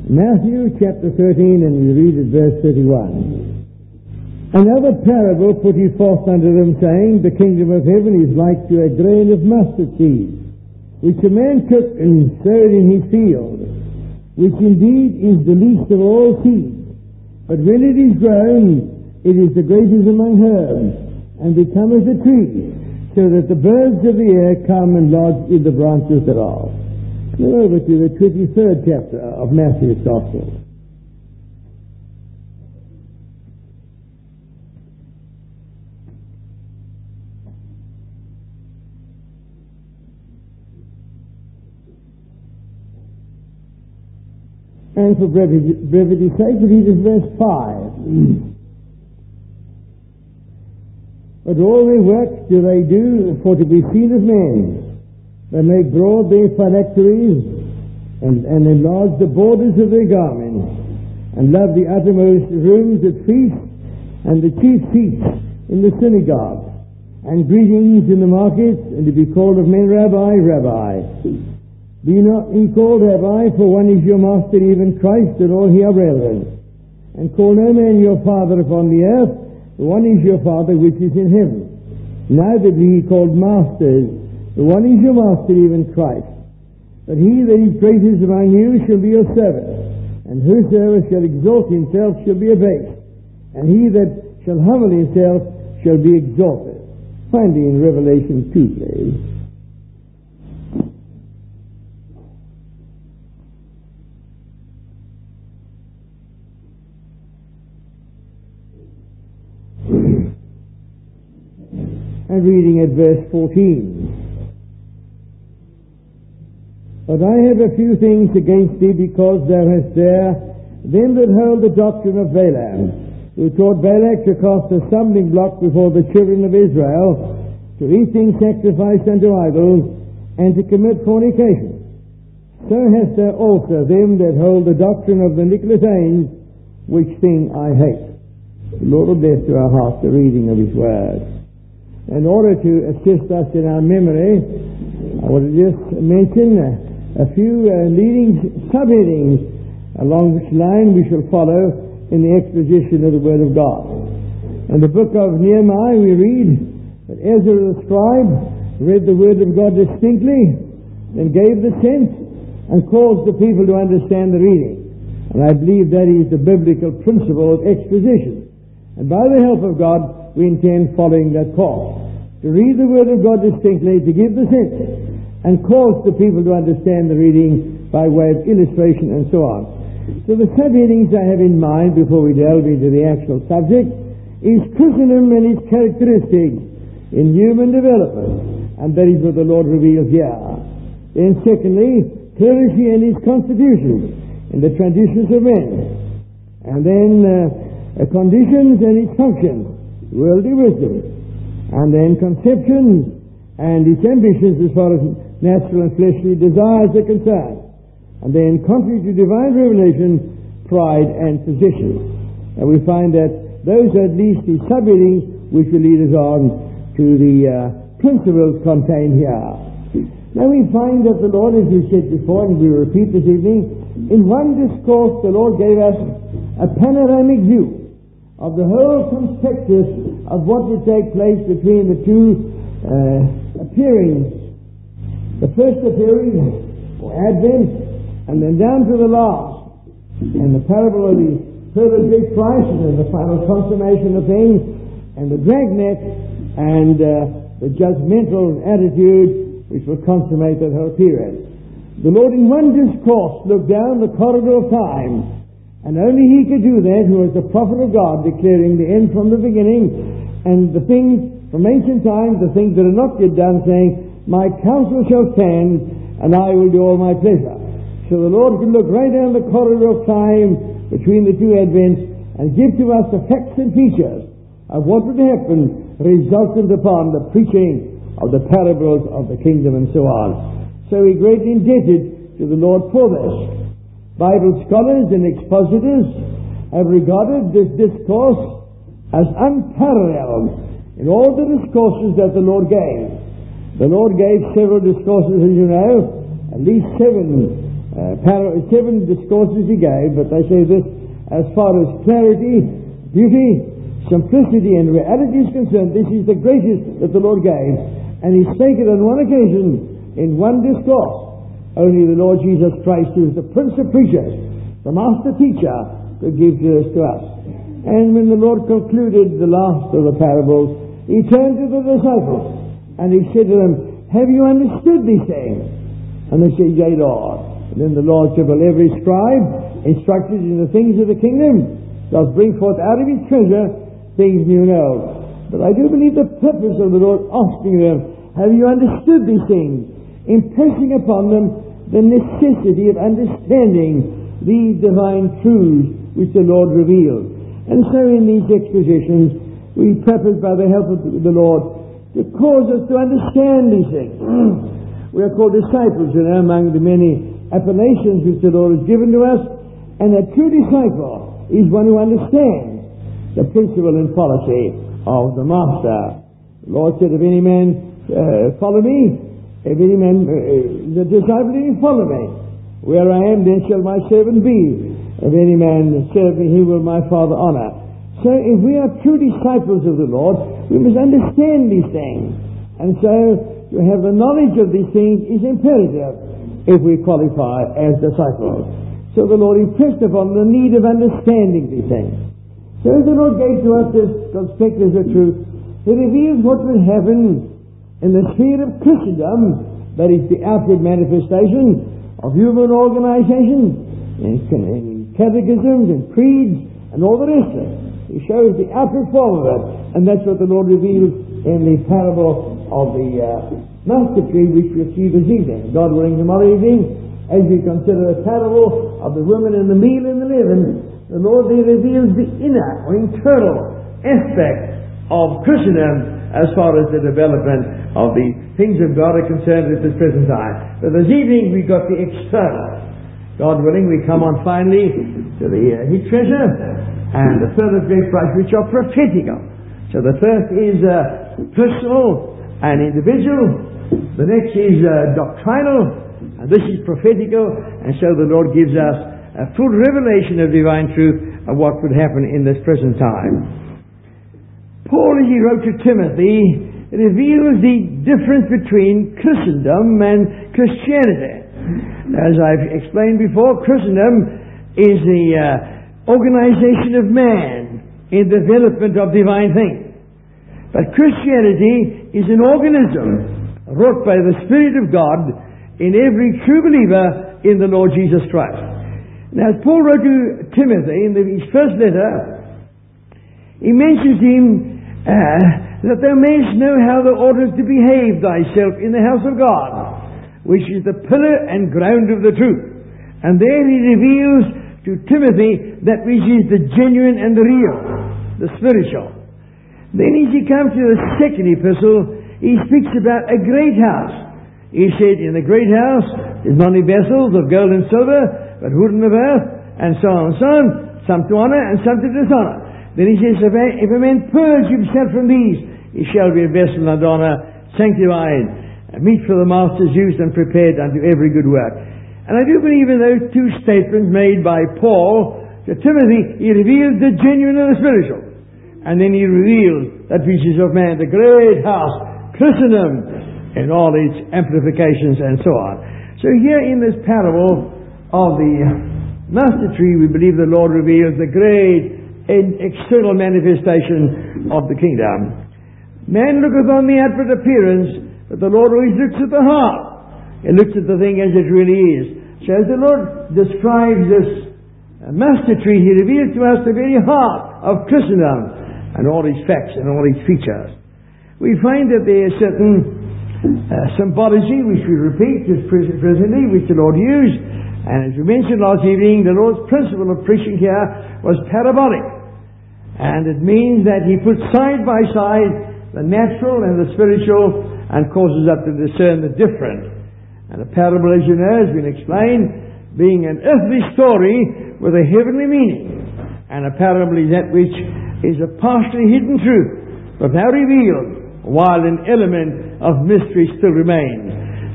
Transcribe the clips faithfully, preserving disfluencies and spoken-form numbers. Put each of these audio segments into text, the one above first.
Matthew chapter thirteen, and we read at verse thirty-one. Another parable put he forth unto them, saying, The kingdom of heaven is like to a grain of mustard seed, which a man took and sowed in his field, which indeed is the least of all seeds. But when it is grown, it is the greatest among herbs, and becometh a tree, so that the birds of the air come and lodge in the branches thereof. Now over to the twenty-third chapter of Matthew's Gospel. And for brevity, brevity's sake, we read at verse five. But all their work do they do for to be seen of men. They make broad their phylacteries, and, and enlarge the borders of their garments, and love the uttermost rooms at feasts, and the chief seats in the synagogues, and greetings in the markets, and to be called of men, Rabbi, Rabbi. Be not ye called Rabbi, for one is your master, even Christ, and all ye are brethren. And call no man your father upon the earth, for one is your Father which is in heaven. Neither be ye called masters, for one is your master, even Christ. But he that is greatest among you shall be your servant, and whosoever shall exalt himself shall be abased, and he that shall humble himself shall be exalted. Finally, in Revelation two, please. And reading at verse fourteen. But I have a few things against thee, because thou hast there them that hold the doctrine of Balaam, who taught Balak to cast a stumbling block before the children of Israel, to eat things sacrificed unto idols, and to commit fornication. So hast thou also them that hold the doctrine of the Nicolaitans, which thing I hate. The Lord will bless to our hearts the reading of his word. In order to assist us in our memory, I want to just mention a, a few uh, leading subheadings along which line we shall follow in the exposition of the Word of God. In the book of Nehemiah we read that Ezra the scribe read the Word of God distinctly, then gave the sense, and caused the people to understand the reading. And I believe that is the biblical principle of exposition. And by the help of God, we intend following that course. To read the Word of God distinctly, to give the sense, and cause the people to understand the reading by way of illustration and so on. So the subheadings I have in mind before we delve into the actual subject is Christendom and its characteristics in human development, and that is what the Lord reveals here. Then secondly, clergy and its constitution in the traditions of men. And then uh, conditions and its functions, worldly wisdom, and then conceptions and its ambitions as far as natural and fleshly desires are concerned, and then contrary to divine revelation, pride and position. And we find that those are at least the subheadings which will lead us on to the uh, principles contained here. Now we find that the Lord, as we said before, and we repeat this evening, in one discourse the Lord gave us a panoramic view of the whole conspectus of what would take place between the two uh, appearings. The first appearing, or Advent, and then down to the last, and the parable of the further great crisis and the final consummation of things, and the dragnet, and uh, the judgmental attitude which will consummate that whole period. The Lord in one discourse looked down the corridor of time, and only he could do that who was the prophet of God, declaring the end from the beginning, and the things from ancient times, the things that are not yet done, saying, my counsel shall stand, and I will do all my pleasure. So the Lord could look right down the corridor of time between the two advents and give to us the facts and features of what would happen resultant upon the preaching of the parables of the kingdom and so on. So we're greatly indebted to the Lord for this. Bible scholars and expositors have regarded this discourse as unparalleled in all the discourses that the Lord gave. The Lord gave several discourses, as you know, at least seven uh, par- seven discourses he gave, but they say this as far as clarity, beauty, simplicity and reality is concerned, this is the greatest that the Lord gave, and He's taken on one occasion in one discourse. Only the Lord Jesus Christ, who is the Prince of Preachers, the Master Teacher, could give this to us. And when the Lord concluded the last of the parables, He turned to the disciples and He said to them, "Have you understood these things?" And they said, "Yea, Lord." And then the Lord said, "Well, every scribe instructed in the things of the kingdom does bring forth out of his treasure things new and old." But I do believe the purpose of the Lord asking them, "Have you understood these things?" impressing upon them the necessity of understanding these divine truths which the Lord revealed. And so in these expositions, we purpose by the help of the Lord to cause us to understand these things. We are called disciples, you know, among the many appellations which the Lord has given to us, and a true disciple is one who understands the principle and policy of the Master. The Lord said, "If any man uh, follow me, if any man, uh, the disciple, he follow me. Where I am, then shall my servant be. If any man serve me, he will my Father honor." So if we are true disciples of the Lord, we must understand these things. And so to have the knowledge of these things is imperative if we qualify as disciples. So the Lord impressed upon the need of understanding these things. So as the Lord gave to us this conspectus of truth, He reveals what will happen in the sphere of Christendom, that is the outward manifestation of human organization, in, in catechisms and creeds and all the rest of it. He shows the outward form of it, and that's what the Lord reveals in the parable of the uh, mustard tree which we see this evening. God willing, tomorrow evening, as we consider the parable of the woman and the meal and the leaven, the Lord there reveals the inner or internal aspect of Christendom as far as the development of the things of God are concerned at this present time. But this evening we got the external. God willing, we come on finally to the uh, hid treasure and the further great price, which are prophetical. So the first is uh, personal and individual. The next is uh, doctrinal, and this is prophetical. And so the Lord gives us a full revelation of divine truth of what would happen in this present time. Paul, as he wrote to Timothy, reveals the difference between Christendom and Christianity. As I've explained before, Christendom is the uh, organization of man in development of divine things. But Christianity is an organism wrought by the Spirit of God in every true believer in the Lord Jesus Christ. Now, as Paul wrote to Timothy in the, his first letter, he mentions him Uh, that thou mayest know how thou oughtest to behave thyself in the house of God, which is the pillar and ground of the truth. And there he reveals to Timothy that which is the genuine and the real, the spiritual. Then as he comes to the second epistle, he speaks about a great house. He said, "In the great house is not only vessels of gold and silver, but wood and of earth, and so on and so on, some to honor and some to dishonor." Then he says, if a, if a man purge himself from these, he shall be a vessel unto honor, sanctified, meet for the master's use, and prepared unto every good work. And I do believe in those two statements made by Paul to Timothy, he reveals the genuine and the spiritual. And then he reveals that which is of man, the great house, Christendom, in all its amplifications and so on. So here in this parable of the mustard tree, we believe the Lord reveals the great an external manifestation of the kingdom. Man looketh on the outward appearance, but the Lord always looks at the heart. He looks at the thing as it really is. So as the Lord describes this mustard tree, He reveals to us the very heart of Christendom and all its facts and all its features. We find that there is certain uh, symbology which we repeat just presently, which the Lord used. And as we mentioned last evening, the Lord's principle of preaching here was parabolic. And it means that He puts side by side the natural and the spiritual and causes us to discern the different. And a parable, as you know, has been explained, being an earthly story with a heavenly meaning. And a parable is that which is a partially hidden truth, but now revealed, while an element of mystery still remains.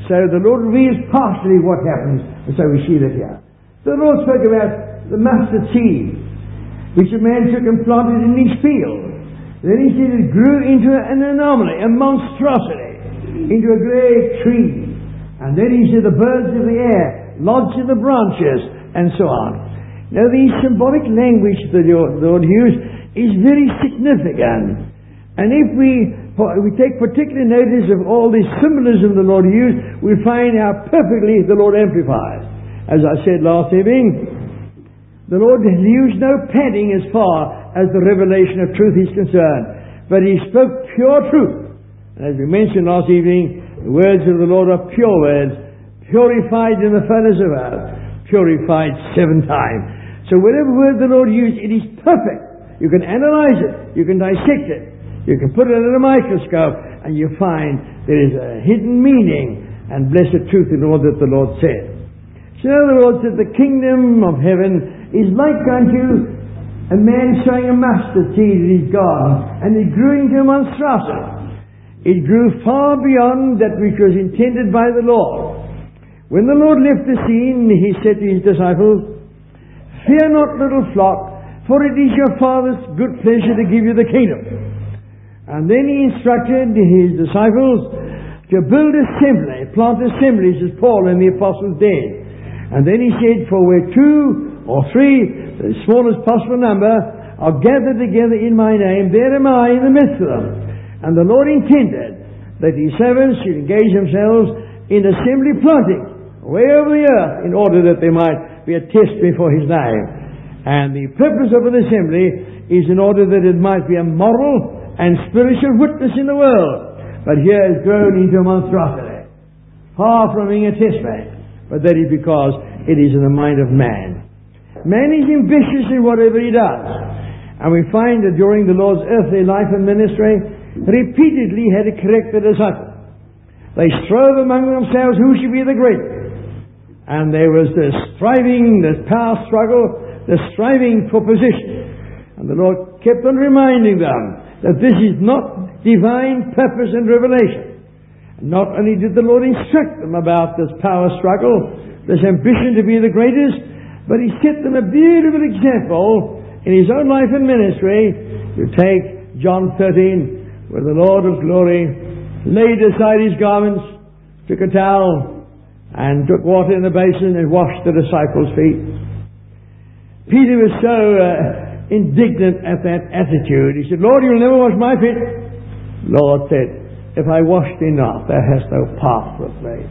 So the Lord reveals partially what happens, and so we see that here. The Lord spoke about the mustard seed, which a man took and planted in his field. Then he said it grew into an anomaly, a monstrosity, into a great tree. And then he said the birds of the air lodged in the branches, and so on. Now the symbolic language that the Lord used is very significant. And if we, we take particular notice of all this symbolism the Lord used, we find how perfectly the Lord amplifies. As I said last evening, the Lord used no padding as far as the revelation of truth is concerned, but He spoke pure truth. And as we mentioned last evening, the words of the Lord are pure words, purified in the furnace of earth, purified seven times. So whatever word the Lord used, it is perfect. You can analyze it, you can dissect it, you can put it under a microscope, and you find there is a hidden meaning and blessed truth in all that the Lord said. So the Lord said, the kingdom of heaven is like unto a man sowing a mustard seed in his garden, and it grew into a monstrosity. It grew far beyond that which was intended by the Lord. When the Lord left the scene, He said to His disciples, fear not, little flock, for it is your Father's good pleasure to give you the kingdom. And then He instructed His disciples to build assembly, plant assemblies as Paul and the apostles did. And then He said, for where two or three, the smallest possible number, are gathered together in my name, there am I in the midst of them. And the Lord intended that His servants should engage themselves in assembly planting way over the earth, in order that there might be a test before His name. And the purpose of an assembly is in order that it might be a moral and spiritual witness in the world. But here it's grown into a monstrosity, far from being a test bed. But that is because it is in the mind of man. Man is ambitious in whatever he does. And we find that during the Lord's earthly life and ministry, repeatedly had to correct the disciples. They strove among themselves who should be the greatest. And there was this striving, this power struggle, this striving for position. And the Lord kept on reminding them that this is not divine purpose and revelation. Not only did the Lord instruct them about this power struggle, this ambition to be the greatest, but He set them a beautiful example in His own life and ministry. You take John thirteen, where the Lord of glory laid aside His garments, took a towel, and took water in the basin and washed the disciples' feet. Peter was so uh, indignant at that attitude. He said, Lord, you'll never wash my feet. The Lord said, if I wash thee not, thou hast no part with me.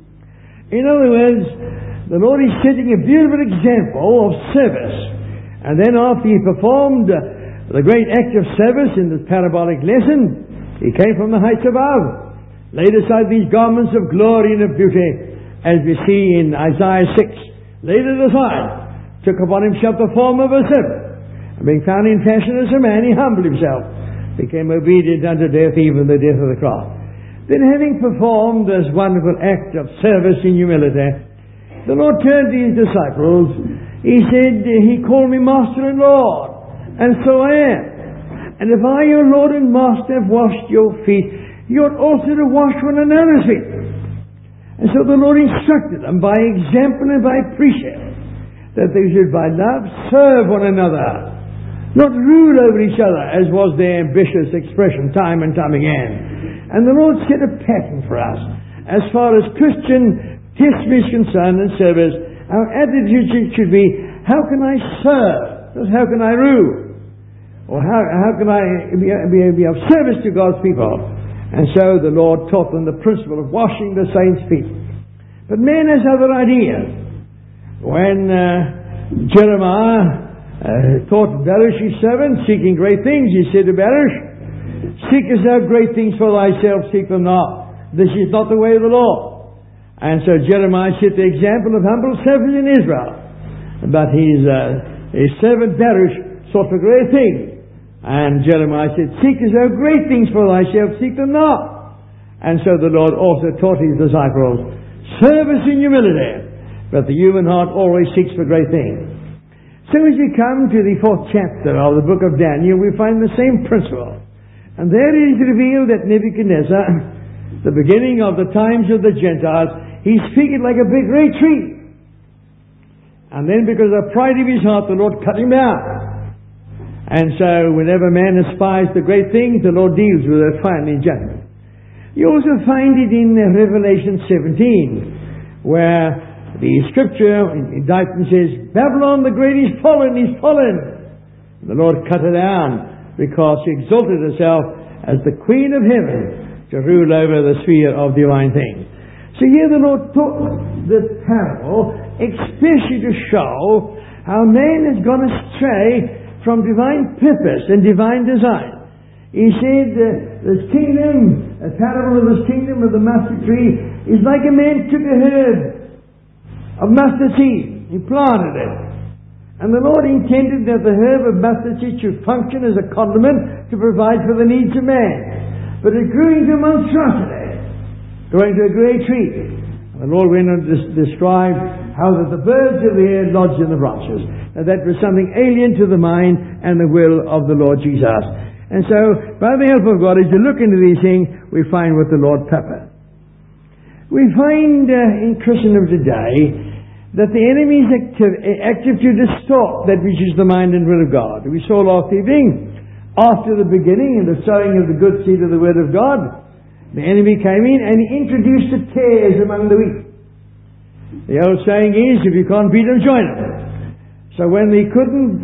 In other words, the Lord is setting a beautiful example of service. And then after He performed uh, the great act of service in this parabolic lesson, He came from the heights above, laid aside these garments of glory and of beauty, as we see in Isaiah six, laid it aside, took upon Himself the form of a servant, and being found in fashion as a man, He humbled Himself, became obedient unto death, even the death of the cross. Then having performed this wonderful act of service in humility, the Lord turned to His disciples. He said, He called me Master and Lord, and so I am. And if I, your Lord and Master, have washed your feet, you ought also to wash one another's feet. And so the Lord instructed them by example and by precept that they should by love serve one another, not rule over each other, as was their ambitious expression time and time again. And the Lord set a pattern for us. As far as Christian testimony is concerned and service, our attitude should be, how can I serve? Not how can I rule? Or how, how can I be, be, be of service to God's people? And so the Lord taught them the principle of washing the saints' feet. But man has other ideas. When uh, Jeremiah uh, taught Baruch his servant, seeking great things, he said to Baruch, seekest thou great things for thyself, seek them not. This is not the way of the Lord. And so Jeremiah set the example of humble service in Israel. But his, uh, his servant Baruch sought for great things. And Jeremiah said, seekest thou great things for thyself, seek them not. And so the Lord also taught His disciples, service in humility, but the human heart always seeks for great things. So as we come to the fourth chapter of the book of Daniel, we find the same principle. And there it is revealed that Nebuchadnezzar the beginning of the times of the Gentiles, he speaketh like a big great tree. And then because of the pride of his heart, the Lord cut him down. And so whenever man aspires to great things, the Lord deals with it finally in judgment. You also find it in Revelation seventeen, where the scripture indictment says, Babylon the great is fallen, is fallen. And the Lord cut her down because she exalted herself as the queen of heaven to rule over the sphere of divine things. So here the Lord took this parable especially to show how man has gone astray from divine purpose and divine design. He said uh, this kingdom, a parable of this kingdom of the mustard tree, is like a man took a herb of mustard seed. He planted it. And the Lord intended that the herb of mustard seed should function as a condiment to provide for the needs of man. But it grew into a monstrosity, grew into a great tree. And the Lord went on to describe how that the birds of the air lodged in the branches. And that was something alien to the mind and the will of the Lord Jesus. And so, by the help of God, as you look into these things, we find what the Lord purposed. We find uh, in Christendom today that the enemy is active, active to distort that which is the mind and will of God. We saw last evening, after the beginning and the sowing of the good seed of the Word of God, the enemy came in and he introduced the tares among the wheat. The old saying is, if you can't beat them, join them. So when they couldn't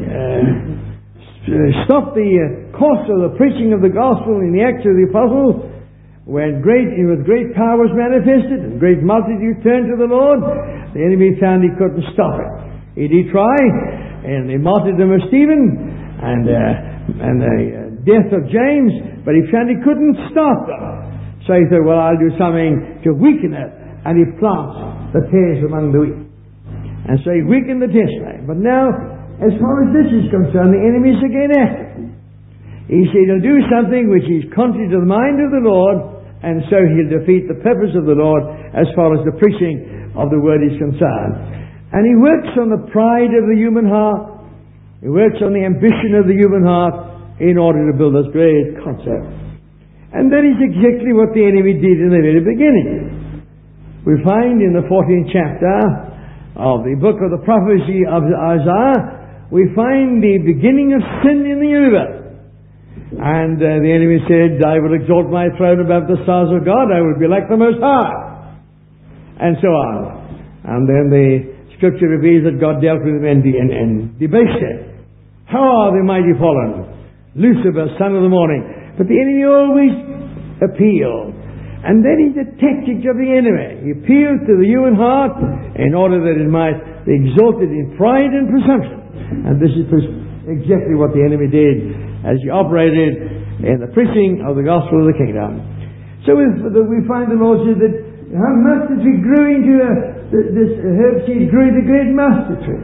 uh, stop the uh, course of the preaching of the gospel in the Acts of the Apostles, when great, with great power was manifested and great multitude turned to the Lord, the enemy found he couldn't stop it. He did try, and the martyrdom of Stephen and, uh, and the uh, death of James, but he found he couldn't stop them. So he said, well, I'll do something to weaken it, and he plants the tares among the wheat. And so he weakened the testimony. But now, as far as this is concerned, the enemy is again active. He said he'll do something which is contrary to the mind of the Lord, and so he'll defeat the purpose of the Lord as far as the preaching of the word is concerned. And he works on the pride of the human heart. He works on the ambition of the human heart in order to build this great concept. And that is exactly what the enemy did in the very beginning. We find in the fourteenth chapter of the book of the prophecy of Isaiah, we find the beginning of sin in the universe. And uh, the enemy said, I will exalt my throne above the stars of God, I will be like the Most High. And so on. And then the scripture reveals that God dealt with him and, and, and debased him. How are the mighty fallen? Lucifer, son of the morning. But the enemy always appealed. And that is the tactic of the enemy. He appealed to the human heart in order that it might be exalted in pride and presumption. And this is exactly what the enemy did as he operated in the preaching of the gospel of the kingdom. So we find the Lord said that how mustard tree grew into a, this herb seed grew into great mustard tree.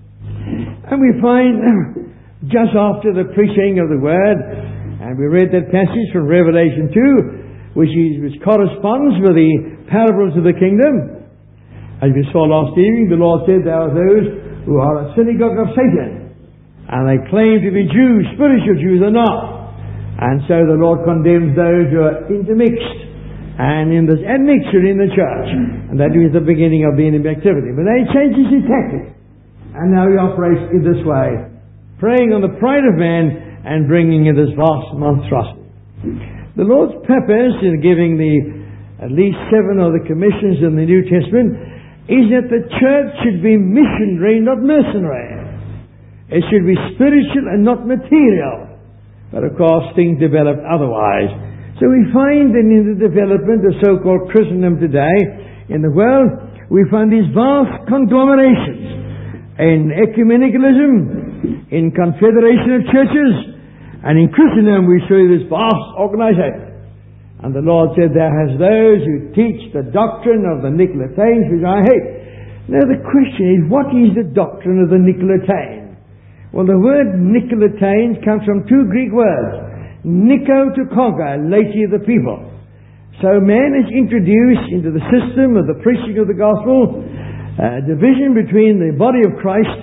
And we find just after the preaching of the word, and we read that passage from Revelation two, which, is, which corresponds with the parables of the kingdom. As we saw last evening, the Lord said there are those who are a synagogue of Satan. And they claim to be Jews, spiritual Jews are not. And so the Lord condemns those who are intermixed and in this admixture in the church. And that is the beginning of the enemy activity. But then he changes his tactics. And now he operates in this way, preying on the pride of man and bringing in this vast monstrosity. The Lord's purpose in giving the at least seven of the commissions in the New Testament is that the church should be missionary, not mercenary. It should be spiritual and not material. But of course things develop otherwise. So we find that in the development of so-called Christendom today in the world, we find these vast conglomerations in ecumenicalism, in confederation of churches, and in Christendom we see this vast organization. And the Lord said there has those who teach the doctrine of the Nicolaitanes, which I hate. Now the question is, what is the doctrine of the Nicolaitanes? Well, the word Nicolaitanes comes from two Greek words. Nico, to conquer, laity the people. So man is introduced into the system of the preaching of the gospel, a division between the body of Christ,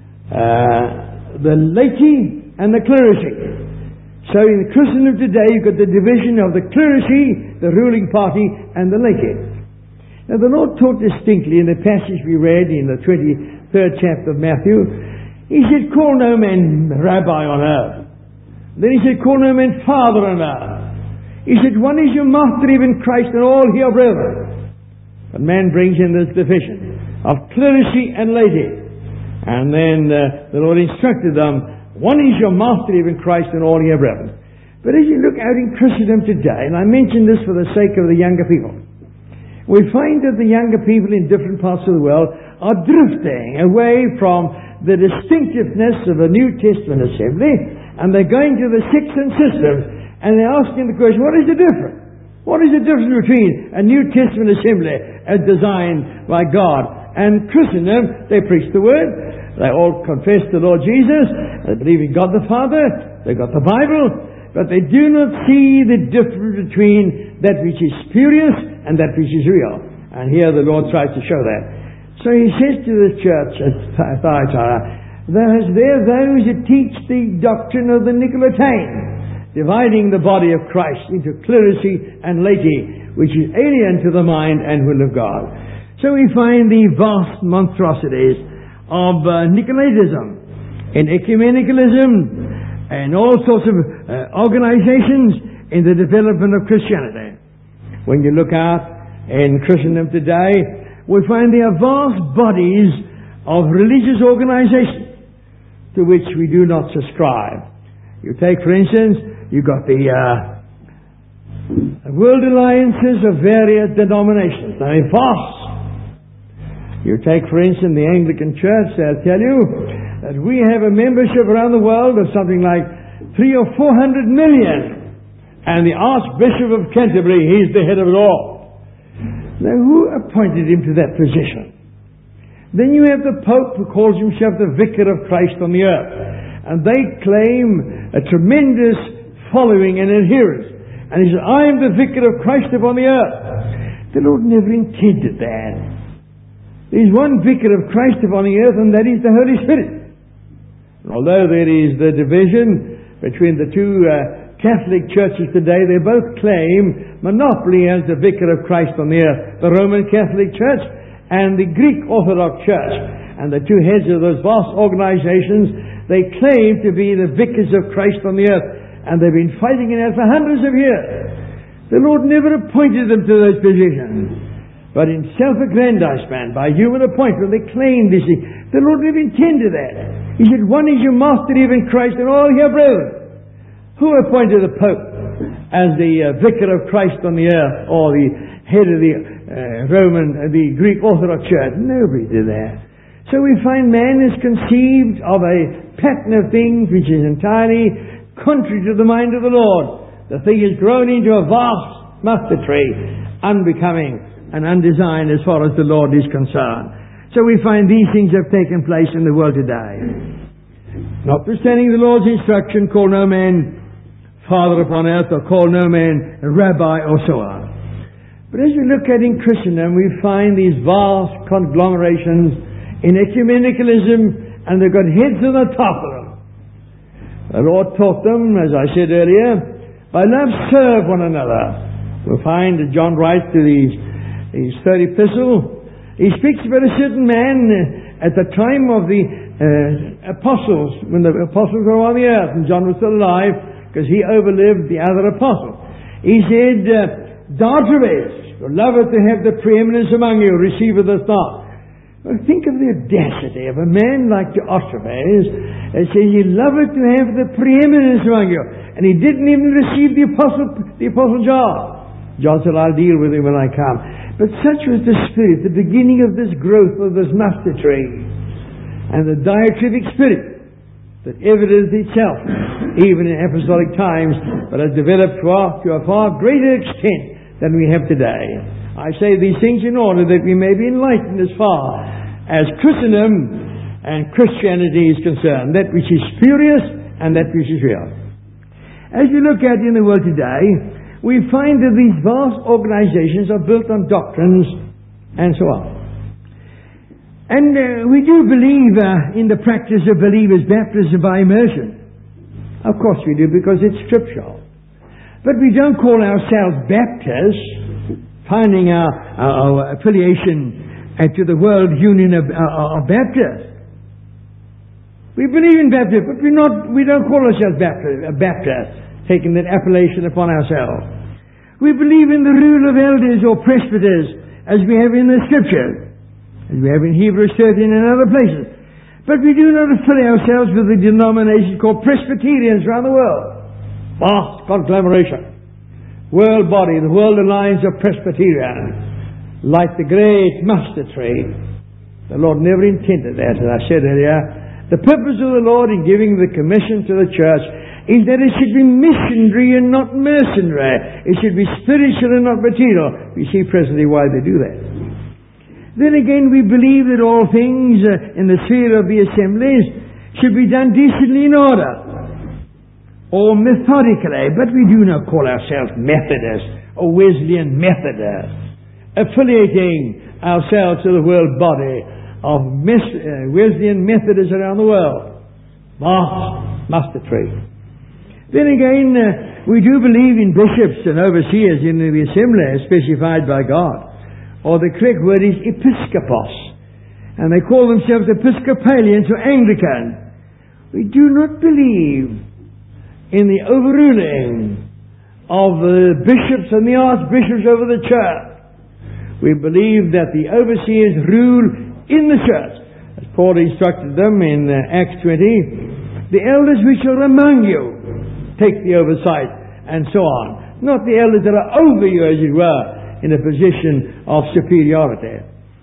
uh, the laity and the clergy. So in Christendom today, you've got the division of the clergy the ruling party and the laity. Now the Lord taught distinctly in the passage we read in the twenty-third chapter of Matthew. He said, call no man rabbi on earth. Then he said, call no man father on earth. He said, one is your master, even Christ, and all your brethren. But man brings in this division of clerisy and laity. And then uh, the Lord instructed them, one is your master, even Christ, and all your brethren. But as you look out in Christendom today, and I mention this for the sake of the younger people, we find that the younger people in different parts of the world are drifting away from the distinctiveness of a New Testament assembly, and they're going to the sects and systems, and they're asking the question, what is the difference? What is the difference between a New Testament assembly as designed by God and Christendom? They preach the Word, they all confess the Lord Jesus, they believe in God the Father, they've got the Bible, but they do not see the difference between that which is spurious and that which is real. And here the Lord tries to show that. So he says to the church at Thyatira, there is there those who teach the doctrine of the Nicolaitans, dividing the body of Christ into clerisy and laity, which is alien to the mind and will of God. So we find the vast monstrosities of uh, Nicolaitism, in ecumenicalism, and all sorts of uh, organizations in the development of Christianity. When you look out in Christendom today, we find there are vast bodies of religious organizations to which we do not subscribe. You take, for instance, you've got the uh, world alliances of various denominations. They're vast. You take, for instance, the Anglican Church, they'll tell you that we have a membership around the world of something like three or four hundred million. And the Archbishop of Canterbury, he's the head of it all. Now, who appointed him to that position? Then you have the Pope, who calls himself the Vicar of Christ on the earth. And they claim a tremendous following and adherence. And he says, I am the Vicar of Christ upon the earth. The Lord never intended that. There's one Vicar of Christ upon the earth, and that is the Holy Spirit. And although there is the division between the two uh, Catholic churches today, they both claim monopoly as the Vicar of Christ on the earth, the Roman Catholic Church and the Greek Orthodox Church. And the two heads of those vast organizations, they claim to be the vicars of Christ on the earth. And they've been fighting in it for hundreds of years. The Lord never appointed them to those positions. But in self-aggrandizement, by human appointment, they claim this. The Lord never intended that. He said, one is your master, even Christ, and all your brethren. Who appointed the Pope as the uh, Vicar of Christ on the earth, or the head of the uh, Roman, uh, the Greek Orthodox Church? Nobody did that. So we find man is conceived of a pattern of things which is entirely contrary to the mind of the Lord. The thing is grown into a vast mustard tree, unbecoming and undesigned as far as the Lord is concerned. So we find these things have taken place in the world today. Notwithstanding the Lord's instruction, call no man father upon earth, or call no man a rabbi, or so on. But as we look at in Christendom, we find these vast conglomerations in ecumenicalism, and they've got heads on the top of them. The Lord taught them, as I said earlier, by love serve one another. We'll find that John writes to these, his third epistle, he speaks about a certain man at the time of the uh, apostles, when the apostles were on the earth, and John was still alive, because he overlived the other apostles. He said, uh, Diotrephes, who loveth to have the preeminence among you, receiveth us not. Well, think of the audacity of a man like Diotrephes, and says he loveth to have the preeminence among you, and he didn't even receive the apostle, the apostle John. John said, I'll deal with him when I come. But such was the spirit, the beginning of this growth of this mustard tree, and the diatribic spirit that evidenced itself even in apostolic times, but has developed far, to a far greater extent than we have today. I say these things in order that we may be enlightened as far as Christendom and Christianity is concerned, that which is spurious and that which is real. As you look at in the world today, we find that these vast organizations are built on doctrines and so on. And uh, we do believe uh, in the practice of believers' baptism by immersion. Of course we do, because it's scriptural. But we don't call ourselves Baptists, finding our, our, our affiliation to the World Union of, uh, of Baptists. We believe in baptism, but we're not, we don't call ourselves Baptists, Baptists, taking that appellation upon ourselves. We believe in the rule of elders or presbyters, as we have in the Scriptures, as we have in Hebrews thirteen and other places. But we do not affiliate ourselves with the denomination called Presbyterians around the world. Vast conglomeration. World body, the World Alliance of Presbyterians, like the great mustard tree. The Lord never intended that, as I said earlier. The purpose of the Lord in giving the commission to the church is that it should be missionary and not mercenary. It should be spiritual and not material. We see presently why they do that. Then again, we believe that all things uh, in the sphere of the assemblies should be done decently in order, or methodically, but we do not call ourselves Methodists or Wesleyan Methodists, affiliating ourselves to the world body of uh, Wesleyan Methodists around the world. Vast mustard tree. Then again, uh, we do believe in bishops and overseers in the assembly as specified by God. Or the correct word is episcopos. And they call themselves Episcopalians or Anglican. We do not believe in the overruling of the bishops and the archbishops over the church. We believe that the overseers rule in the church, as Paul instructed them in uh, Acts twenty, the elders which are among you take the oversight, and so on. Not the elders that are over you, as it were, in a position of superiority.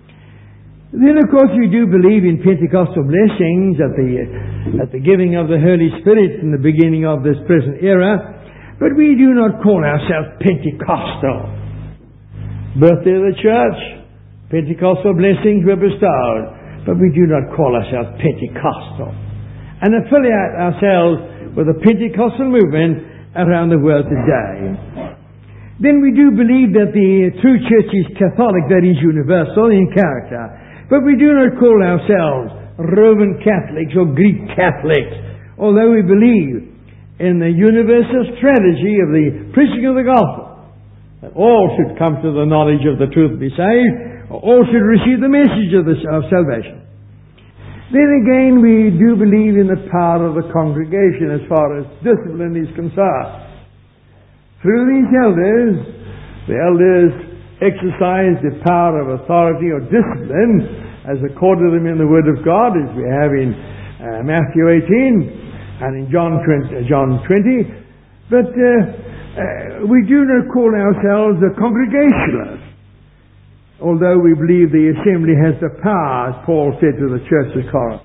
Then, of course, we do believe in Pentecostal blessings at the, uh, at the giving of the Holy Spirit in the beginning of this present era, but we do not call ourselves Pentecostal. Birthday of the church, Pentecostal blessings were bestowed, but we do not call ourselves Pentecostal and affiliate ourselves with the Pentecostal movement around the world today. Then we do believe that the true church is Catholic, that is universal in character, but we do not call ourselves Roman Catholics or Greek Catholics, although we believe in the universal strategy of the preaching of the gospel, that all should come to the knowledge of the truth and be saved, all should receive the message of, this, of salvation. Then again, we do believe in the power of the congregation as far as discipline is concerned. Through these elders, the elders exercise the power of authority or discipline as accorded to them in the Word of God, as we have in uh, Matthew eighteen and in John twenty. But uh, uh, we do not call ourselves a congregationalist, although we believe the assembly has the power, as Paul said to the church at Corinth.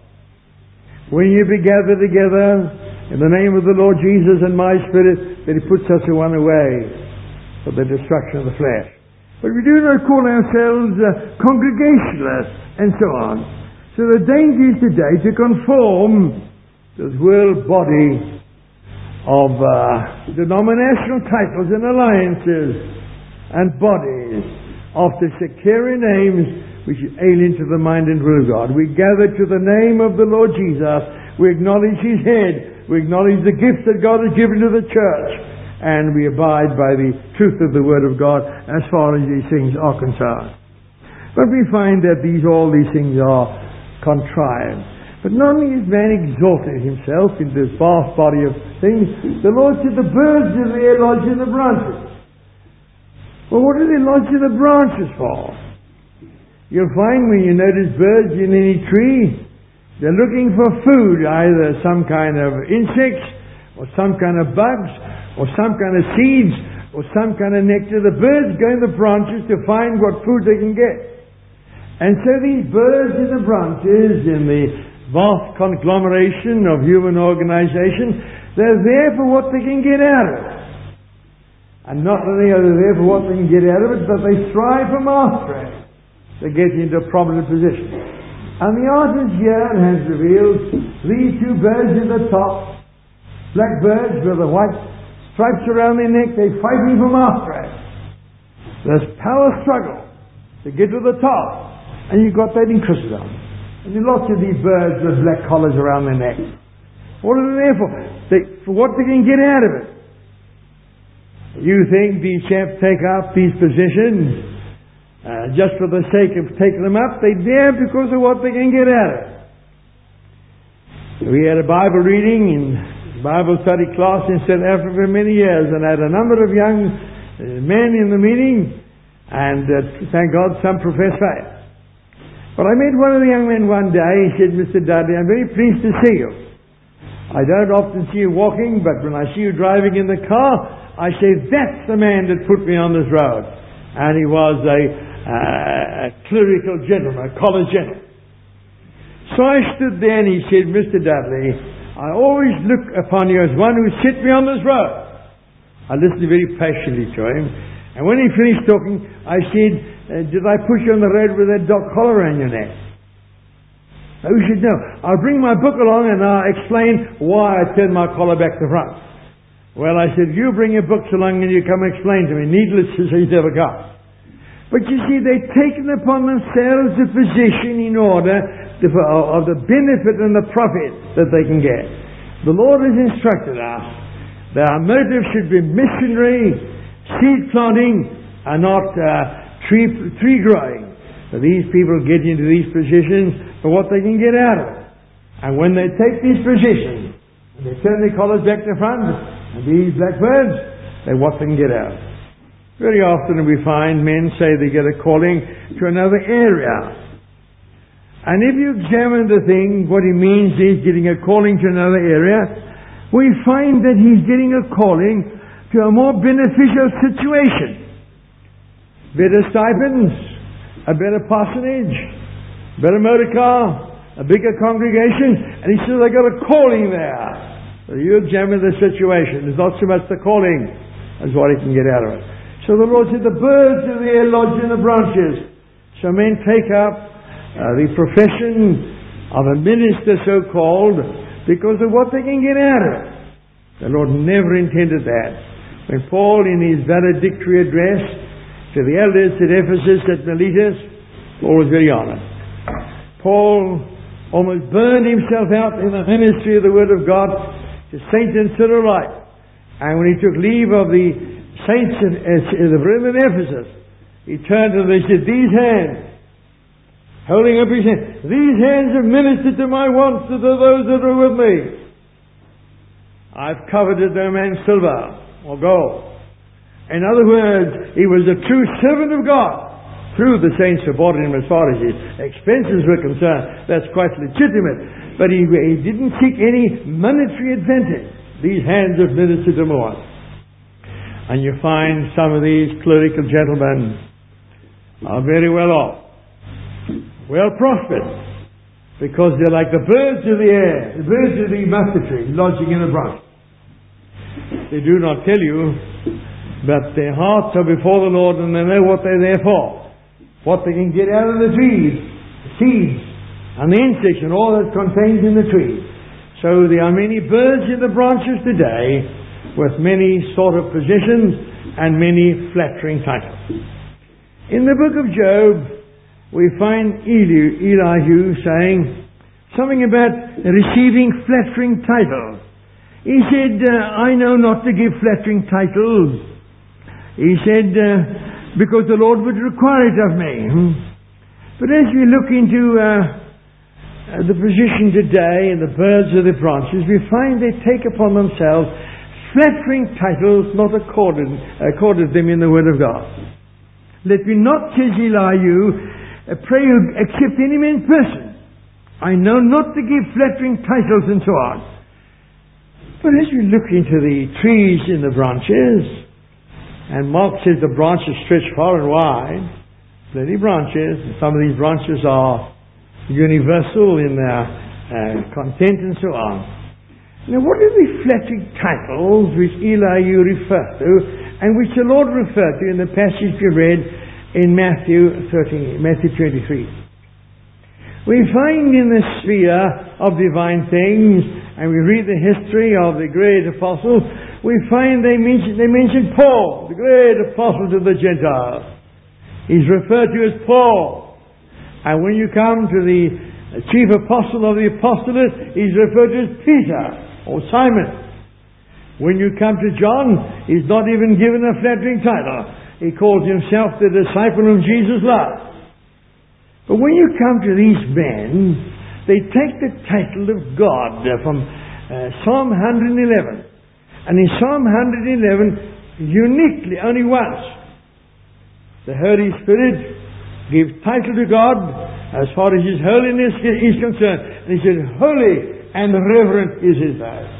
When you be gathered together in the name of the Lord Jesus and my Spirit, that He puts us one away for the destruction of the flesh. But we do not call ourselves uh, congregationalists and so on. So the danger is today to conform to the world body of uh, denominational titles and alliances and bodies of the sectarian names which is alien to the mind and will of God. We gather to the name of the Lord Jesus. We acknowledge His head. We acknowledge the gifts that God has given to the church. And we abide by the truth of the Word of God as far as these things are concerned. But we find that these all these things are contrived. But not only is man exalted himself in this vast body of things, the Lord said the birds of the air lodge in the branches. Well, what do they lodge in the branches for? You'll find when you notice birds in any tree, they're looking for food, either some kind of insects, or some kind of bugs, or some kind of seeds, or some kind of nectar. The birds go in the branches to find what food they can get. And so these birds in the branches, in the vast conglomeration of human organization, they're there for what they can get out of it. And not only are they there for what they can get out of it, but they strive for mastery. They get into a prominent position. And the artist here has revealed these two birds at the top, black birds with the white stripes around their neck. They're fighting for mastery. There's power struggle to get to the top. And you've got that in Christendom. And there are lots of these birds with black collars around their neck. What are they there for? They, for what they can get out of it. You think these chaps take up these positions uh, just for the sake of taking them up? They dare because of what they can get at it. We had a Bible reading in Bible study class in South Africa for many years, and I had a number of young uh, men in the meeting, and uh, thank God some professed faith. But I met one of the young men one day. He said, "Mister Dudley, I'm very pleased to see you. I don't often see you walking, but when I see you driving in the car, I say, that's the man that put me on this road." And he was a, uh, a clerical gentleman, a college gentleman. So I stood there and he said, "Mister Dudley, I always look upon you as one who set me on this road." I listened very patiently to him. And when he finished talking, I said, uh, "Did I push you on the road with that dog collar around your neck?" "Oh, you should know. I'll bring my book along and I'll explain why I turned my collar back to front." Well, I said, "You bring your books along and you come explain to me." Needless to say, he's never come. But you see, they've taken upon themselves a position in order to, of the benefit and the profit that they can get. The Lord has instructed us that our motive should be missionary, seed planting, and not uh, tree, tree growing. So these people get into these positions for what they can get out of it. And when they take these positions, and they turn their collars back to front, and these blackbirds, they what they can get out. Very often we find men say they get a calling to another area. And if you examine the thing, what he means is getting a calling to another area, we find that he's getting a calling to a more beneficial situation. Better stipends, a better parsonage, better motor car, a bigger congregation, and he says, "I got a calling there." So you examine the situation. It's not so much the calling as what he can get out of it. So the Lord said, "The birds of the air lodge in the branches." So men take up uh, the profession of a minister, so-called, because of what they can get out of it. The Lord never intended that. When Paul, in his valedictory address to the elders at Ephesus, at Miletus, Paul was very honored. Paul almost burned himself out in the ministry of the Word of God to saints and Cyrillite. And when he took leave of the saints in, in the room of Ephesus, he turned to them and said, "These hands," holding up his hand, "these hands have ministered to my wants to those that are with me. I've coveted no man's silver or gold." In other words, he was a true servant of God. Through the saints supported him as far as his expenses were concerned. That's quite legitimate. But he, he didn't seek any monetary advantage. These hands have ministered to more. And you find some of these clerical gentlemen are very well off, well prospered, because they're like the birds of the air, the birds of the mustard tree, lodging in a branch. They do not tell you, but their hearts are before the Lord, and they know what they're there for, what they can get out of the trees, the seeds, and the insects, and all that's contained in the tree. So there are many birds in the branches today, with many sort of positions and many flattering titles. In the book of Job, we find Eli- Elihu saying something about receiving flattering titles. He said, uh, "I know not to give flattering titles." He said, uh, "because the Lord would require it of me." Hmm? But as we look into uh, uh, the position today in the birds of the branches, we find they take upon themselves flattering titles not accorded, accorded them in the Word of God. "Let me not," says Elihu, uh, "pray you accept any man's person. I know not to give flattering titles," and so on. But as we look into the trees in the branches, and Mark says the branches stretch far and wide, plenty branches, and some of these branches are universal in their uh, content and so on. Now, what are the flattering titles which Elihu referred to, and which the Lord referred to in the passage we read in Matthew thirteen, Matthew twenty-three? We find in the sphere of divine things, and we read the history of the great apostles, we find they mention, they mention Paul, the great apostle to the Gentiles. He's referred to as Paul. And when you come to the chief apostle of the apostolate, he's referred to as Peter or Simon. When you come to John, he's not even given a flattering title. He calls himself the disciple whom Jesus loved. But when you come to these men, they take the title of God from uh, Psalm one eleven. And in Psalm one eleven, uniquely, only once, the Holy Spirit gives title to God as far as His holiness is concerned. And He said, holy and reverent is His name.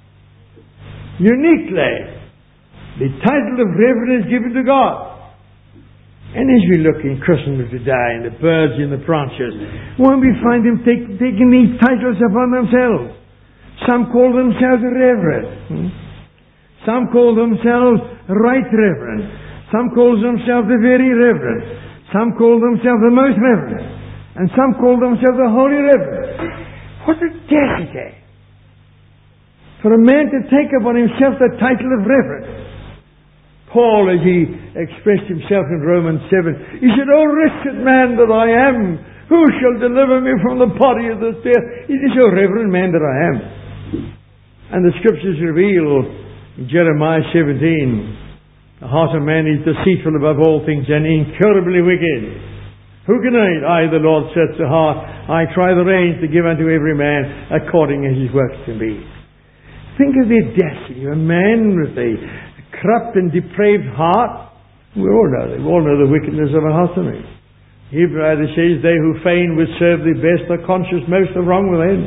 Uniquely, the title of reverence is given to God. And as we look in Christendom today, and the birds in the branches, won't we find them take, taking these titles upon themselves? Some call themselves reverend. Hmm? Some call themselves right reverend. Some call themselves the very reverend. Some call themselves the most reverend. And some call themselves the holy reverend. What a audacity for a man to take upon himself the title of reverend. Paul, as he expressed himself in Romans seven, he said, "O wretched man that I am, who shall deliver me from the body of this death?" It is a reverend man that I am. And the Scriptures reveal in Jeremiah seventeen, the heart of man is deceitful above all things and incurably wicked. Who can know it? I, the Lord, search the heart. I try the reins to give unto every man according as his works can be. Think of the audacity of a man with a corrupt and depraved heart. We all know that. We all know the wickedness of a heart, don't we? Hebrew either says, they who fain would serve the best are conscious most of wrong within.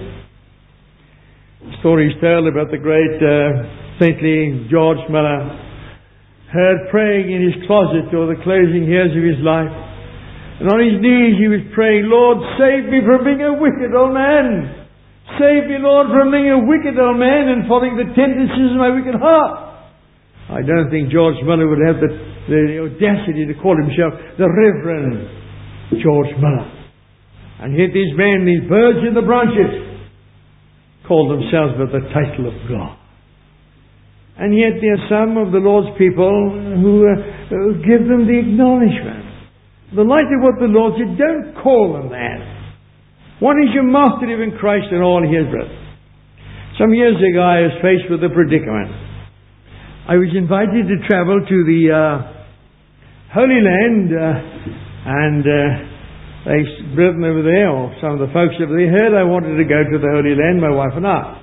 Stories told about the great uh, saintly George Muller, heard praying in his closet or the closing years of his life. And on his knees he was praying, "Lord, save me from being a wicked old man. Save me, Lord, from being a wicked old man and following the tendencies of my wicked heart." I don't think George Muller would have the, the audacity to call himself the Reverend George Muller. And yet these men, these birds in the branches, call themselves with the title of God. And yet there are some of the Lord's people who, uh, who give them the acknowledgement. The light of what the Lord said, don't call them that. What is your master in Christ and all He has brought? Some years ago I was faced with a predicament. I was invited to travel to the uh, Holy Land, uh, and uh, they, brethren over there, or some of the folks over there, heard I wanted to go to the Holy Land, my wife and I.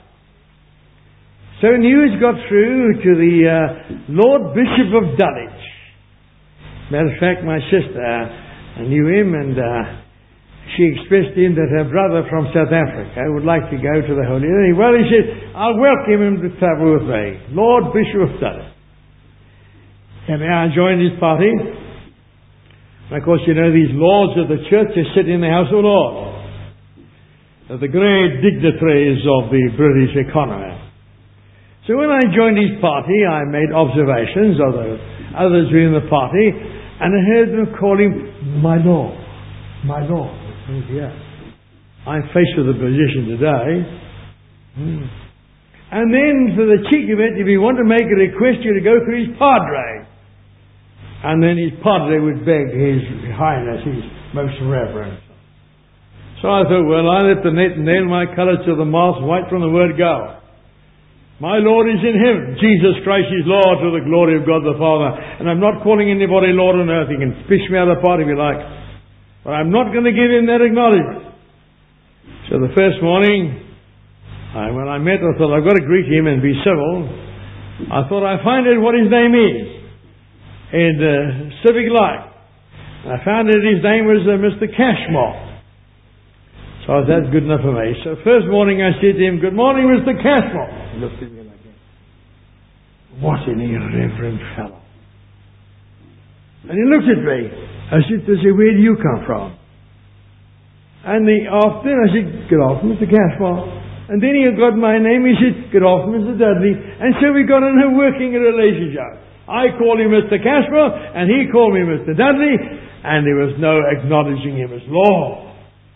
So news got through to the uh, Lord Bishop of Dulwich. Matter of fact, my sister uh, knew him, and uh, she expressed to him that her brother from South Africa would like to go to the Holy Land. Well, he said, "I'll welcome him to travel with me." Lord Bishop of Dulwich. And I joined his party. And of course, you know, these lords of the church, they sit in the House of Lords. They're the great dignitaries of the British economy. So when I joined his party, I made observations, although others were in the party, and I heard them call him "my Lord, my Lord." Yeah. I'm faced with a position today. Hmm. And then for the cheek of it, if he wanted to make a request, you to go through his padre. And then his padre would beg His Highness, His Most Reverend. So I thought, well, I let the net and nail my colours to the mast right from the word go. My Lord is in heaven. Jesus Christ is Lord to the glory of God the Father. And I'm not calling anybody Lord on earth. You can fish me out of the pot if you like. But I'm not going to give him that acknowledgement. So the first morning, I, when I met, I thought I've got to greet him and be civil. I thought I'd find out what his name is in uh, civic life. I found out his name was uh, Mister Cashmore. So that's good enough for me. So first morning I said to him, "Good morning, Mister Cashmore." He looked at me like that. What an irreverent fellow. And he looked at me. I said, I said, "Where do you come from?" And the afternoon I said, "Good afternoon, Mister Cashmore." And then he got my name. He said, "Good afternoon, Mister Dudley." And so we got on a working relationship. I called him Mister Cashmore, and he called me Mister Dudley, and there was no acknowledging him as Lord.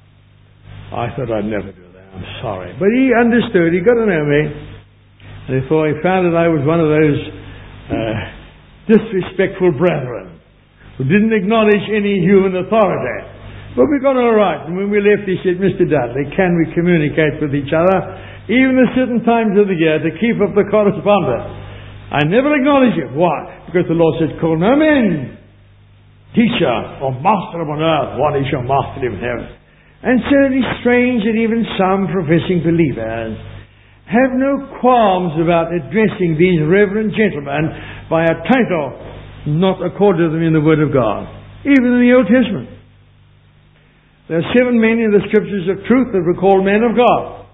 I thought I'd never do that. I'm sorry. But he understood. He got to know me. And therefore he found that I was one of those uh, disrespectful brethren who didn't acknowledge any human authority. But we got all right. And when we left, he said, "Mister Dudley, can we communicate with each other? even at certain times of the year, to keep up the correspondence. I never acknowledge it. Why? Because the Lord said, call no man teacher or master upon earth. One is your master in heaven. And so it is strange that even some professing believers have no qualms about addressing these reverend gentlemen by a title not accorded to them in the Word of God, even in the Old Testament. There are seven men in the Scriptures of truth that were called men of God.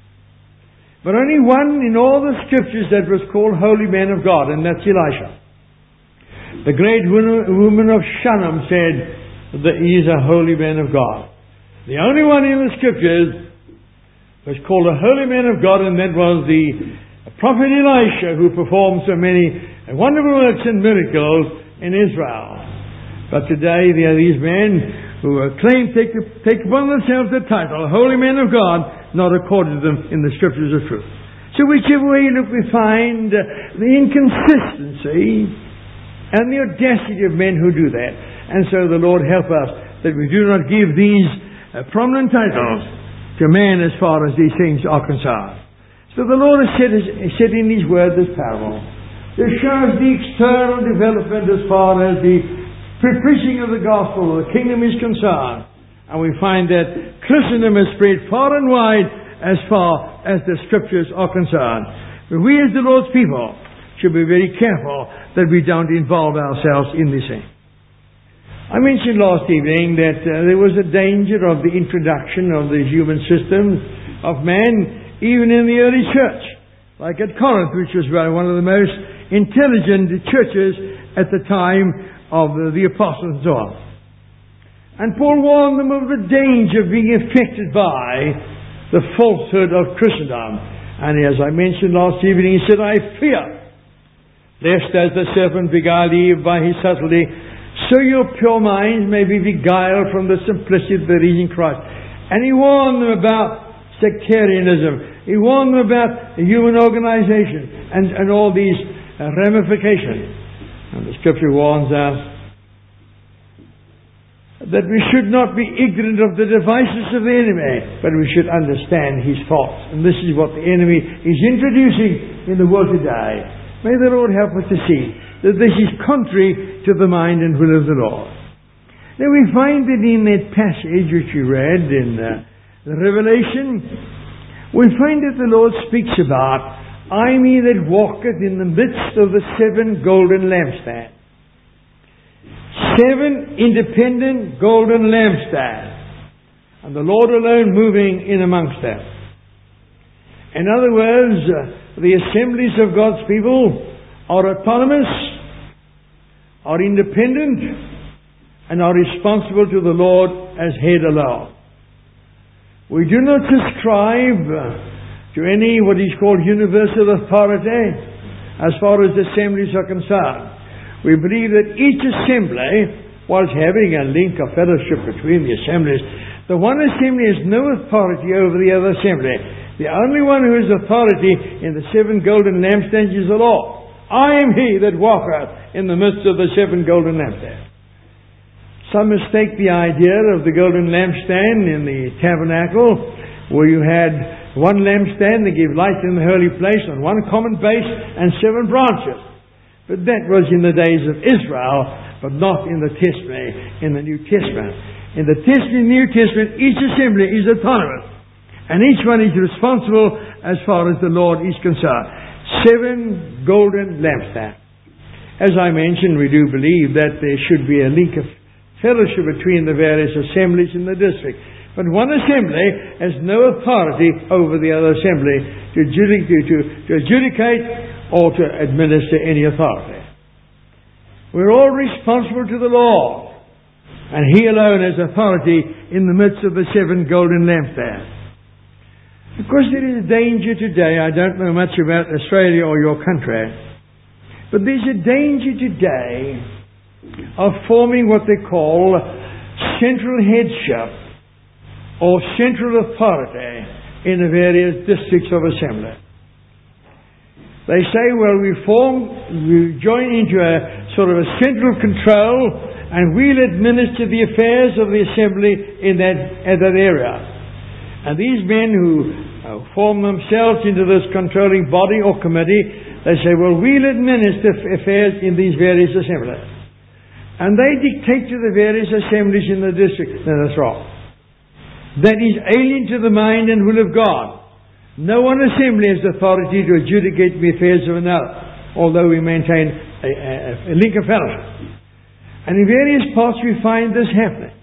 But only one in all the Scriptures that was called holy man of God, and that's Elisha. The great woman of Shunem said that he is a holy man of God. The only one in the Scriptures was called a holy man of God, and that was the prophet Elisha, who performed so many wonderful works and miracles in Israel. But today there are these men who claim to take, take upon themselves the title, holy man of God, not according to them in the Scriptures of truth. So whichever way you look, we find uh, the inconsistency and the audacity of men who do that. And so the Lord help us that we do not give these uh, prominent titles to man as far as these things are concerned. So the Lord has said, has said in His Word this parable to show us the external development as far as the preaching of the gospel, the kingdom is concerned. And we find that Christendom has spread far and wide as far as the Scriptures are concerned. But we as the Lord's people should be very careful that we don't involve ourselves in this thing. I mentioned last evening that uh, there was a danger of the introduction of the human systems of man even in the early church, like at Corinth, which was one of the most intelligent churches at the time of the, the apostles and so on. And Paul warned them of the danger of being affected by the falsehood of Christendom. And as I mentioned last evening, he said, I fear, lest as the serpent beguiled Eve by his subtlety, so your pure minds may be beguiled from the simplicity that is in Christ. And he warned them about sectarianism. He warned them about the human organization and, and all these uh, ramifications. And the Scripture warns us that we should not be ignorant of the devices of the enemy, but we should understand his faults. And this is what the enemy is introducing in the world today. May the Lord help us to see that this is contrary to the mind and will of the Lord. Now we find that in that passage which we read in uh, the Revelation, we find that the Lord speaks about, I am he that walketh in the midst of the seven golden lampstands. Seven independent golden lampstands, and the Lord alone moving in amongst them. In other words, uh, the assemblies of God's people are autonomous, are independent, and are responsible to the Lord as head alone. We do not subscribe to any what is called universal authority as far as assemblies are concerned. We believe that each assembly, whilst having a link of fellowship between the assemblies, the one assembly has no authority over the other assembly. The only one who has authority in the seven golden lampstands is the Lord. I am he that walketh in the midst of the seven golden lampstands. Some mistake the idea of the golden lampstand in the tabernacle, where you had one lampstand that gave light in the holy place on one common base and seven branches. But that was in the days of Israel, but not in the Testament, in the New Testament. In the Testament, New Testament, each assembly is autonomous, and each one is responsible as far as the Lord is concerned. Seven golden lampstands. As I mentioned, we do believe that there should be a link of fellowship between the various assemblies in the district. But one assembly has no authority over the other assembly to adjudicate, to, to adjudicate or to administer any authority. We're all responsible to the Lord, and He alone has authority in the midst of the seven golden lampstands. Of course, there is a danger today. I don't know much about Australia or your country, but there's a danger today of forming what they call central headship or central authority in the various districts of assembly. They say, well, we form, we join into a sort of a central control, and we'll administer the affairs of the assembly in that, in that area. And these men who uh, form themselves into this controlling body or committee. They say, well, we'll administer affairs in these various assemblies. And they dictate to the various assemblies in the district. No, that's wrong. That is alien to the mind and will of God. No one assembly has authority to adjudicate the affairs of another, although we maintain a, a, a link of fellowship. And in various parts we find this happening.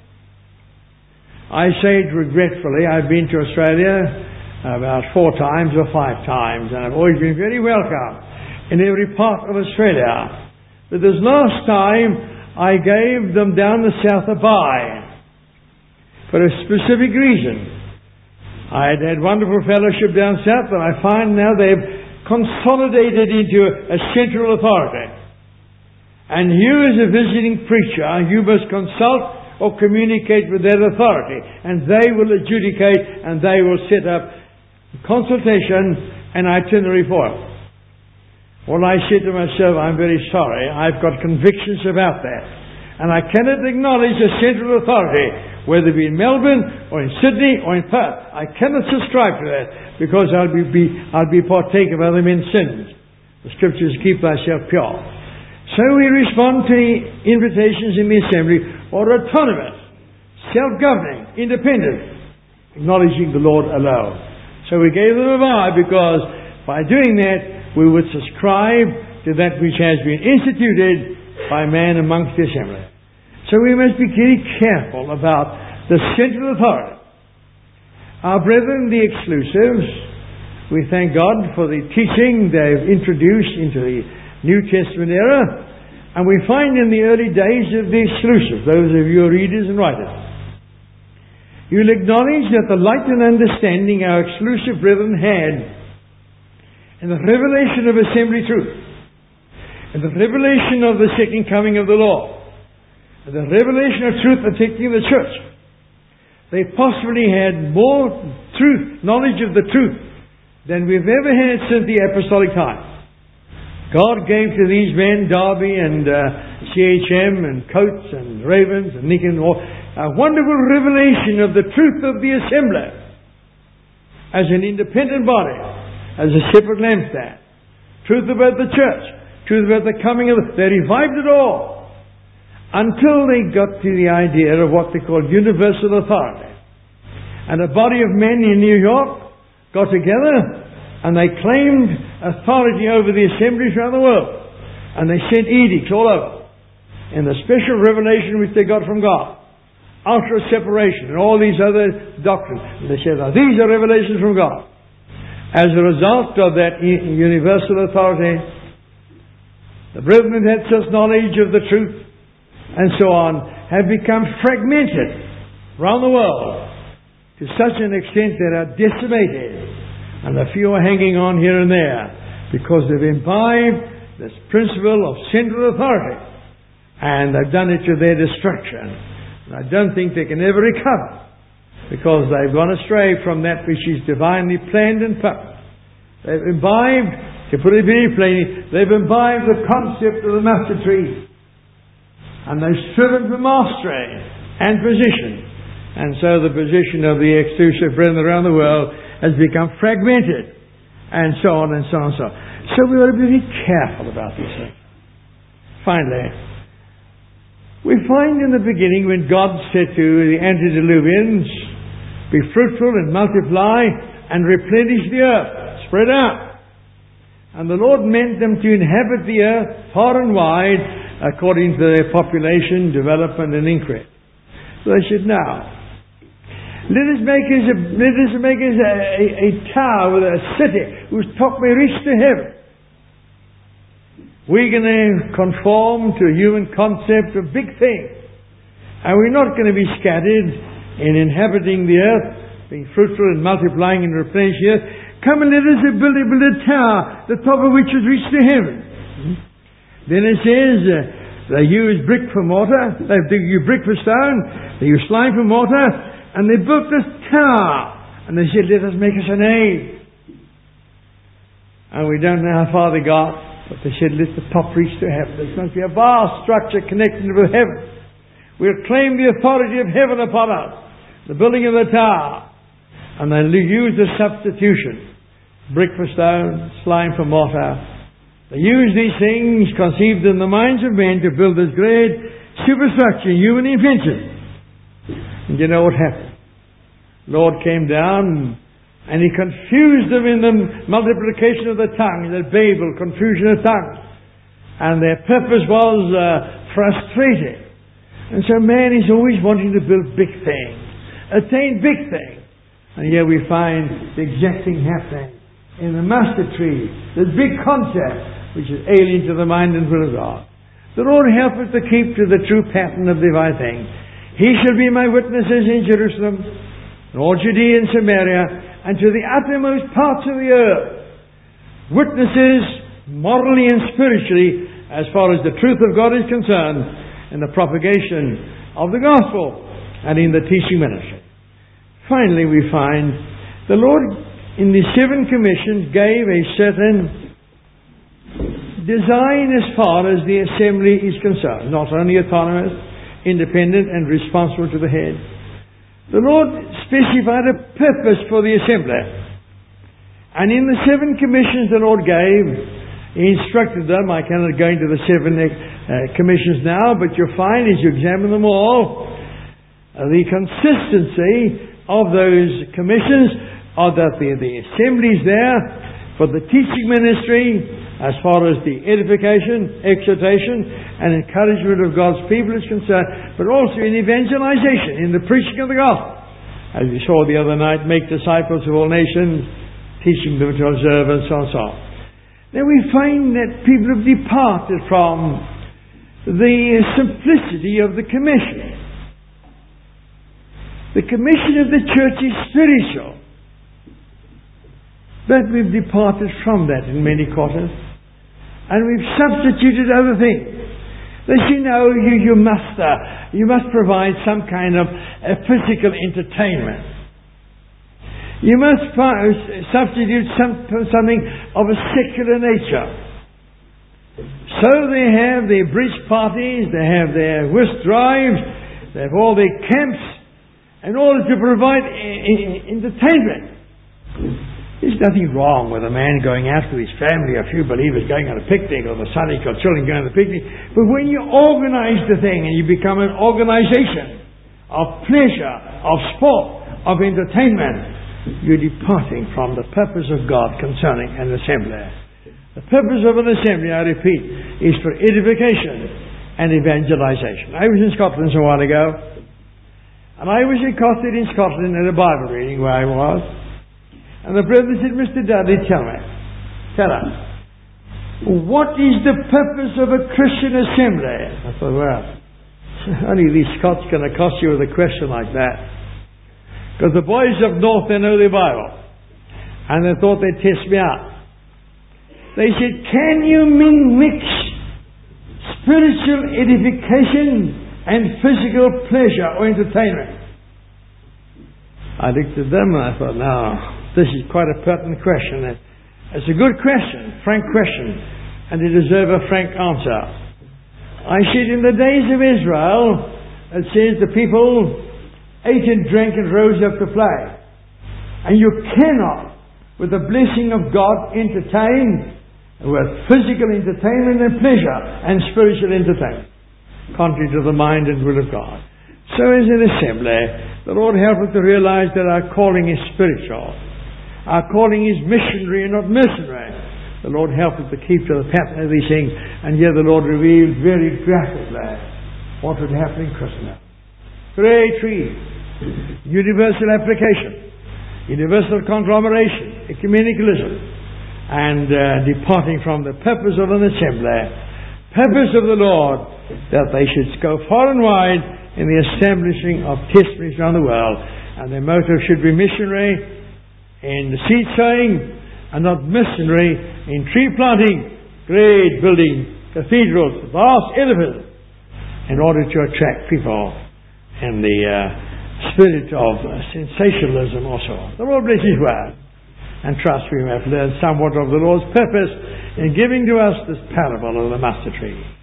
I say it regretfully. I've been to Australia about four times or five times, and I've always been very welcome in every part of Australia. But this last time I gave them down the South a bye for a specific reason. I had had wonderful fellowship down south, but I find now they've consolidated into a central authority. And you as a visiting preacher, you must consult or communicate with that authority, and they will adjudicate, and they will set up consultation and itinerary for it. Well, I said to myself, I'm very sorry, I've got convictions about that. And I cannot acknowledge a central authority, whether it be in Melbourne or in Sydney or in Perth. I cannot subscribe to that, because I'll be, be, I'll be partaker of other men's sins. The Scriptures, keep thyself pure. So we respond to the invitations in the assembly, or autonomous, self-governing, independent, acknowledging the Lord alone. So we gave them a vow, because by doing that, we would subscribe to that which has been instituted by man amongst the assembly. So we must be very careful about the central authority. Our brethren, the exclusives, we thank God for the teaching they've introduced into the New Testament era, and we find in the early days of the exclusive, those of you readers and writers, you'll acknowledge that the light and understanding our exclusive brethren had in the revelation of assembly truth, in the revelation of the second coming of the Lord, in the revelation of truth affecting the church, they possibly had more truth, knowledge of the truth, than we've ever had since the apostolic time. God gave to these men, Darby and uh, C H M and Coates and Ravens and Nicken, a wonderful revelation of the truth of the assembly as an independent body, as a separate lampstand. Truth about the church, truth about the coming of the... They revived it all until they got to the idea of what they called universal authority. And a body of men in New York got together and they claimed authority over the assemblies around the world. And they sent edicts all over in the special revelation which they got from God. Ultra separation and all these other doctrines. And they said, now these are revelations from God. As a result of that universal authority, the brethren had such knowledge of the truth and so on, have become fragmented around the world to such an extent that are decimated, and a few are hanging on here and there because they've imbibed this principle of central authority, and they've done it to their destruction. And I don't think they can ever recover, because they've gone astray from that which is divinely planned and purposed. They've imbibed, to put it very plainly, they've imbibed the concept of the mustard tree. And they've striven for mastery and position. And so the position of the exclusive brethren around the world has become fragmented. And so on and so on and so on. So we ought to be very careful about these things. Finally, we find in the beginning when God said to the antediluvians, be fruitful and multiply and replenish the earth. Spread out. And the Lord meant them to inhabit the earth far and wide according to their population, development and increase. So they said, now, let us make us a, let us make us a, a, a tower, a city whose top may reach to heaven. We're going to conform to a human concept of big things. And we're not going to be scattered in inhabiting the earth, being fruitful and multiplying and replenishing the earth. Come and let us build a, build a tower, the top of which is reach to heaven. Hmm? Then it says, uh, they use brick for mortar, they use brick for stone, they use slime for mortar, and they built this tower. And they said, let us make us a name. And we don't know how far they got, but they said, let the top reach to heaven. There must be a vast structure connected with heaven. We'll claim the authority of heaven upon us, the building of the tower. And they use the substitution. Brick for stone, slime for mortar. They use these things conceived in the minds of men to build this great superstructure, human invention. And you know what happened? Lord came down and He confused them in the multiplication of the tongue, the Babel, confusion of tongues. And their purpose was uh, frustrated. And so man is always wanting to build big things, attain big things. And here we find the exact thing happening in the mustard tree, this big concept which is alien to the mind and will of God. The Lord help us to keep to the true pattern of divine things. He shall be my witnesses in Jerusalem, in all Judea and Samaria, and to the uttermost parts of the earth. Witnesses morally and spiritually as far as the truth of God is concerned in the propagation of the gospel and in the teaching ministry. Finally, we find the Lord in the seven commissions gave a certain design as far as the assembly is concerned. Not only autonomous, independent and responsible to the head. The Lord specified a purpose for the assembly. And in the seven commissions the Lord gave, He instructed them. I cannot go into the seven uh, commissions now, but you'll find as you examine them all, uh, the consistency of those commissions are that the, the assembly is there for the teaching ministry as far as the edification, exhortation and encouragement of God's people is concerned, but also in evangelization, in the preaching of the gospel. As we saw the other night, make disciples of all nations, teaching them to observe and so on and so on. Now we find that people have departed from the simplicity of the commission. The commission of the church is spiritual. But we've departed from that in many quarters. And we've substituted other things. They say, no, you, you, must, uh, you must provide some kind of uh, physical entertainment. You must uh, substitute some, something of a secular nature. So they have their bridge parties, they have their whist drives, they have all their camps, in order to provide entertainment. There's nothing wrong with a man going out with his family, a few believers going on a picnic, or the Sunday school children going on a picnic. But when you organize the thing and you become an organization of pleasure, of sport, of entertainment, you're departing from the purpose of God concerning an assembly. The purpose of an assembly, I repeat, is for edification and evangelization. I was in Scotland a while ago, and I was accosted in Scotland at a Bible reading where I was. And the brother said, Mister Dudley, tell me, tell us, what is the purpose of a Christian assembly? I thought, well, only these Scots can accost you with a question like that. Because the boys up north, they know their Bible. And they thought they'd test me out. They said, can you mix spiritual edification and physical pleasure or entertainment? I looked at them and I thought, no. This is quite a pertinent question. It's a good question, frank question, and it deserves a frank answer. I said in the days of Israel, it says the people ate and drank and rose up to play. And you cannot, with the blessing of God, entertain with physical entertainment and pleasure and spiritual entertainment, contrary to the mind and will of God. So as an assembly, the Lord help us to realize that our calling is spiritual. Our calling is missionary and not mercenary. The Lord help us to keep to the pattern of these things. And here the Lord revealed very graphically what would happen in Christendom. Great trees, universal application, universal conglomeration, ecumenicalism, and uh, departing from the purpose of an assembly, purpose of the Lord, that they should go far and wide in the establishing of testimonies around the world. And their motive should be missionary in seed sowing, and not missionary in tree planting, great building, cathedrals, vast edifices, in order to attract people in the uh, spirit of uh, sensationalism also. The Lord bless His word, and trust we have learned somewhat of the Lord's purpose in giving to us this parable of the mustard tree.